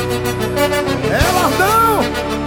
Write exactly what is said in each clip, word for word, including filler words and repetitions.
É Lardão!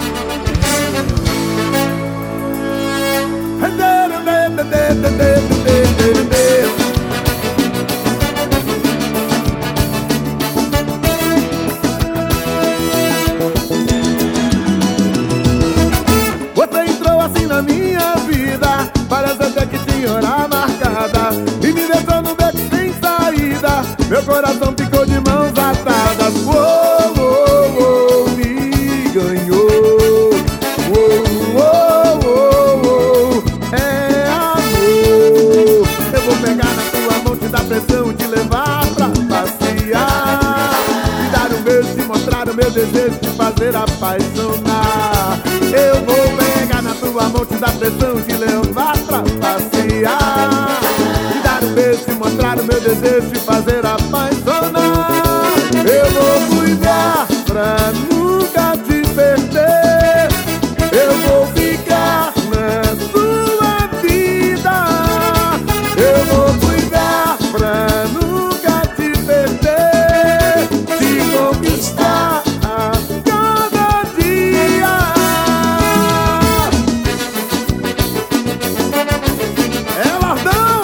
Você entrou assim na minha vida, parece até que tinha hora marcada, e me deixou no beco sem saída. Meu coração ficou de mãos atadas. Uou, uou, uou, me ganhou. Uou, uou, uou, uou, é amor. Eu vou pegar na tua mão, te dar pressão, te levar pra passear, te dar um beijo, te mostrar o meu desejo, te fazer apaixonar. Eu vou pegar na tua mão, te dar pressão, te levar pra passear, te dar um beijo, te mostrar o meu desejo, te fazer apaixonar. Eu vou cuidar pra nunca te perder. Eu vou ficar na sua vida. Eu vou cuidar pra nunca te perder, te conquistar a cada dia. É Lardão!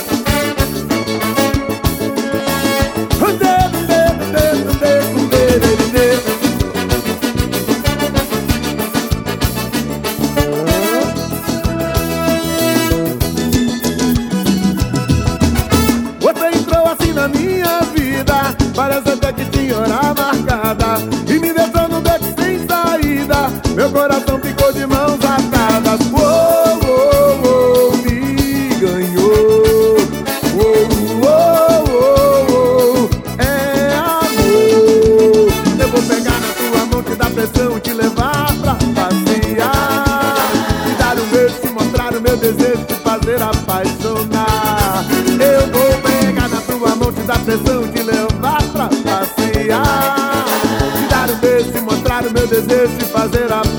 Você entrou assim na minha vida, parece até que tinha hora marcada, e me deixou no beco sem saída. Meu coração ficou de mãos atadas. Uou, uou, uou, me ganhou. Uou, uou, uou, uou, é amor. Eu vou pegar na tua mão, te dar pressão, te levar pra passear, te dar um beijo, te mostrar o meu desejo, te fazer apaixonar. Eu vou pegar na tua mão, te dar pressão, te levar pra passear, te dar um beijo, te mostrar o meu desejo, te fazer apaixonar.